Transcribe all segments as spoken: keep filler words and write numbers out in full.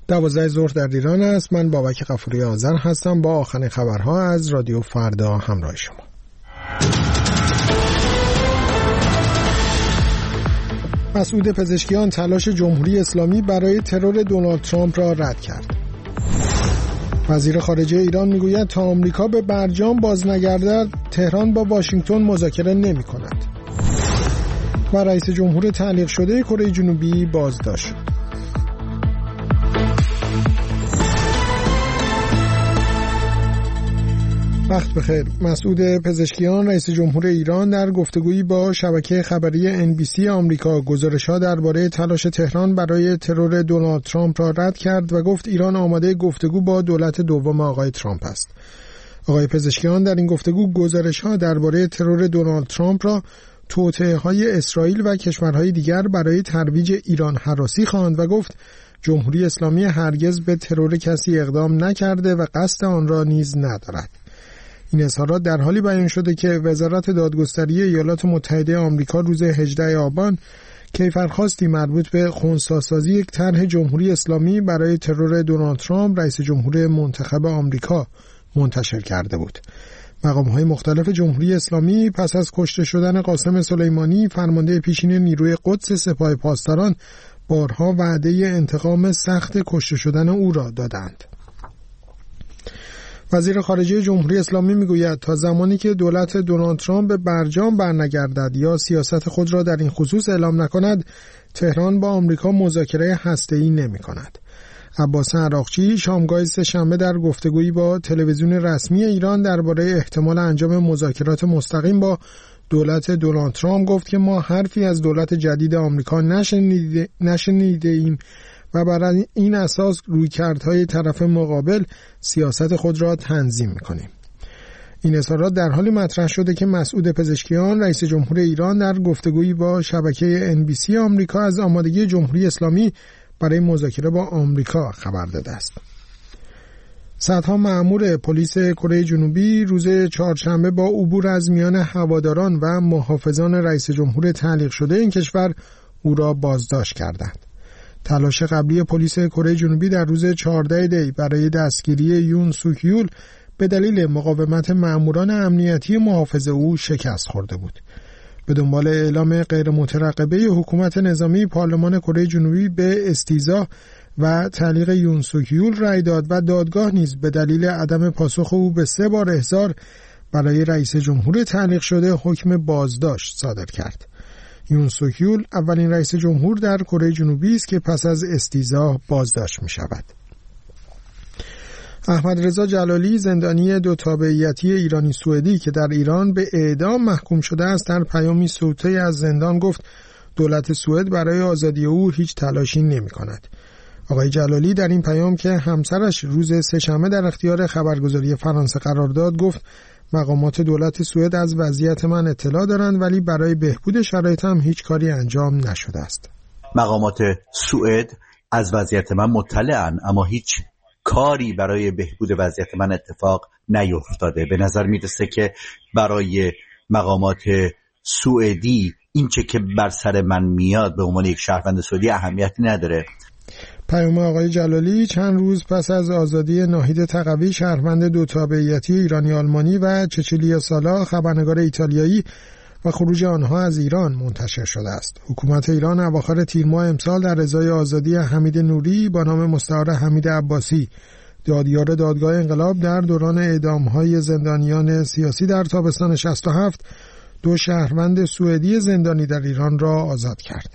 دوازده ظهر در ایران است. من بابک غفوری آذر هستم با آخرین خبرها از رادیو فردا همراه شما. مسعود پزشکیان تلاش جمهوری اسلامی برای ترور دونالد ترامپ را رد کرد. وزیر خارجه ایران میگوید تا آمریکا به برجام باز نگردد تهران با واشنگتن مذاکره نمی کند. و رئیس جمهور تعلیق شده کره جنوبی بازداشت شد. وقت بخیر. مسعود پزشکیان رئیس جمهور ایران در گفتگویی با شبکه خبری ان بی سی آمریکا گزارش‌ها درباره تلاش تهران برای ترور دونالد ترامپ را رد کرد و گفت ایران آماده گفتگو با دولت دوم آقای ترامپ است. آقای پزشکیان در این گفتگو گزارش‌ها درباره ترور دونالد ترامپ را توطئه‌های اسرائیل و کشورهای دیگر برای ترویج ایران هراسی خواند و گفت جمهوری اسلامی هرگز به ترور کسی اقدام نکرده و قصد آن را نیز ندارد. این اظهارات در حالی بیان شده که وزارت دادگستری ایالات متحده آمریکا روز هجدهم آبان کیفرخواستی مربوط به خنثی‌سازی یک طرح جمهوری اسلامی برای ترور دونالد ترامپ رئیس جمهور منتخب آمریکا منتشر کرده بود. مقام‌های مختلف جمهوری اسلامی پس از کشته شدن قاسم سلیمانی فرمانده پیشین نیروی قدس سپاه پاسداران بارها وعده انتقام سخت کشته شدن او را دادند. وزیر خارجه جمهوری اسلامی میگوید تا زمانی که دولت دونالد ترامپ به برجام برنگردد یا سیاست خود را در این خصوص اعلام نکند تهران با آمریکا مذاکره هسته‌ای نمی‌کند. عباس عراقچی شامگاه سه‌شنبه در گفتگویی با تلویزیون رسمی ایران درباره احتمال انجام مذاکرات مستقیم با دولت دونالد ترامپ گفت که ما حرفی از دولت جدید آمریکا نشنیده, نشنیده ایم و بر این اساس رویکردهای طرف مقابل سیاست خود را تنظیم می‌کنیم. این اظهارات در حالی مطرح شده که مسعود پزشکیان رئیس جمهور ایران در گفتگویی با شبکه ان بی سی آمریکا از آمادگی جمهوری اسلامی برای مذاکره با آمریکا خبر داده است. صدها مأمور پلیس کره جنوبی روز چهارشنبه با عبور از میان هواداران و محافظان رئیس جمهور تعلیق شده این کشور او را بازداشت کردند. تلاش قبلی پلیس کره جنوبی در روز چهاردهم دی برای دستگیری یون سوک یول به دلیل مقاومت مأموران امنیتی محافظ او شکست خورده بود. به دنبال اعلام غیر مترقبه حکومت نظامی پارلمان کره جنوبی به استیضاح و تعلیق یون سوک یول رأی داد و دادگاه نیز به دلیل عدم پاسخ او به سه بار احضار برای رئیس جمهور تعلیق شده حکم بازداشت صادر کرد. یون سوک یول اولین رئیس جمهور در کره جنوبی است که پس از استیضاح بازداشت می شود. احمد رضا جلالی زندانی دو تابعیتی ایرانی سوئدی که در ایران به اعدام محکوم شده است در پیامی صوتی از زندان گفت دولت سوئد برای آزادی او هیچ تلاشی نمی کند. آقای جلالی در این پیام که همسرش روز سه‌شنبه در اختیار خبرگزاری فرانسه قرار داد گفت مقامات دولت سوئد از وضعیت من اطلاع دارند ولی برای بهبود شرایطم هیچ کاری انجام نشده است. مقامات سوئد از وضعیت من مطلعن اما هیچ کاری برای بهبود وضعیت من اتفاق نیفتاده. به نظر میرسه که برای مقامات سوئدی این چه که بر سر من میاد به عنوان یک شهروند سوئدی اهمیتی نداره. پیام آقای جلالی چند روز پس از آزادی ناهید تقوی شهروند دو تابعیتی ایرانی آلمانی و چچیلیا سالا خبرنگار ایتالیایی و خروج آنها از ایران منتشر شده است. حکومت ایران اواخر تیر ماه امسال در ازای آزادی حمید نوری با نام مستعار حمید عباسی دادیار دادگاه انقلاب در دوران اعدام‌های زندانیان سیاسی در تابستان شصت و هفت دو شهروند سوئدی زندانی در ایران را آزاد کرد.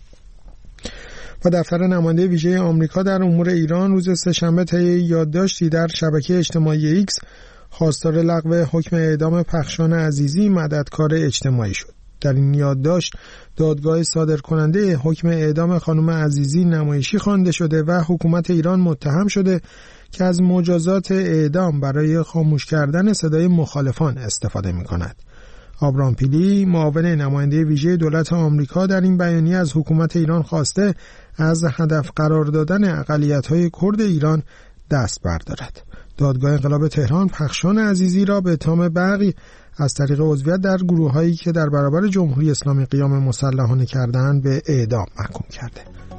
و دفتر نماینده ویژه آمریکا در امور ایران روز سه‌شنبه طی یادداشتی در شبکه اجتماعی ایکس خواستار لغو حکم اعدام پخشان عزیزی مددکار اجتماعی شد. در این یادداشت دادگاه صادرکننده حکم اعدام خانم عزیزی نمایشی خوانده شده و حکومت ایران متهم شده که از مجازات اعدام برای خاموش کردن صدای مخالفان استفاده می‌کند. آبرام پیلی معاون نماینده ویژه دولت آمریکا در این بیانیه از حکومت ایران خواسته از هدف قرار دادن اقلیت‌های کرد ایران دست بردارد. دادگاه انقلاب تهران پخشان عزیزی را به اتهام بغی از طریق عضویت در گروه‌هایی که در برابر جمهوری اسلامی قیام مسلحانه کردند به اعدام محکوم کرده.